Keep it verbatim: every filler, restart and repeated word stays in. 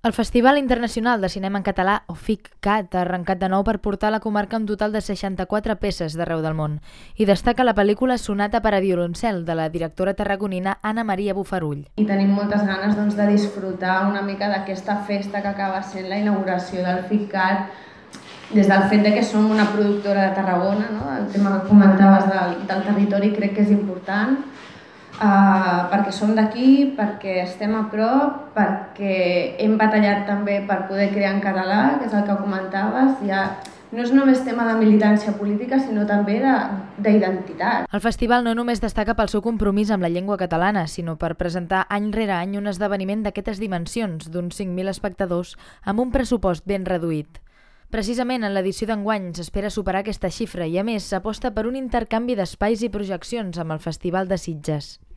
El Festival Internacional de Cinema en Català, o FICCAT, ha arrencat de nou per portar a la comarca un total de seixanta-quatre peces d'arreu del món i destaca la pel·lícula Sonata per a violoncel, de la directora tarragonina Anna Maria Bofarull. I tenim moltes ganes doncs, de disfrutar una mica d'aquesta festa que acaba sent la inauguració del FICCAT, des del fet de que som una productora de Tarragona, no? El tema que comentaves del, del territori crec que és important, uh, perquè som d'aquí, perquè estem a prop, perquè hem batallat també per poder crear en català, que és el que comentaves. Ja no és només tema de militància política, sinó també d'identitat. El festival no només destaca pel seu compromís amb la llengua catalana, sinó per presentar any rere any un esdeveniment d'aquestes dimensions, d'uns cinc mil espectadors, amb un pressupost ben reduït. Precisament en l'edició d'enguany s'espera superar aquesta xifra i, a més, s'aposta per un intercanvi d'espais i projeccions amb el Festival de Sitges.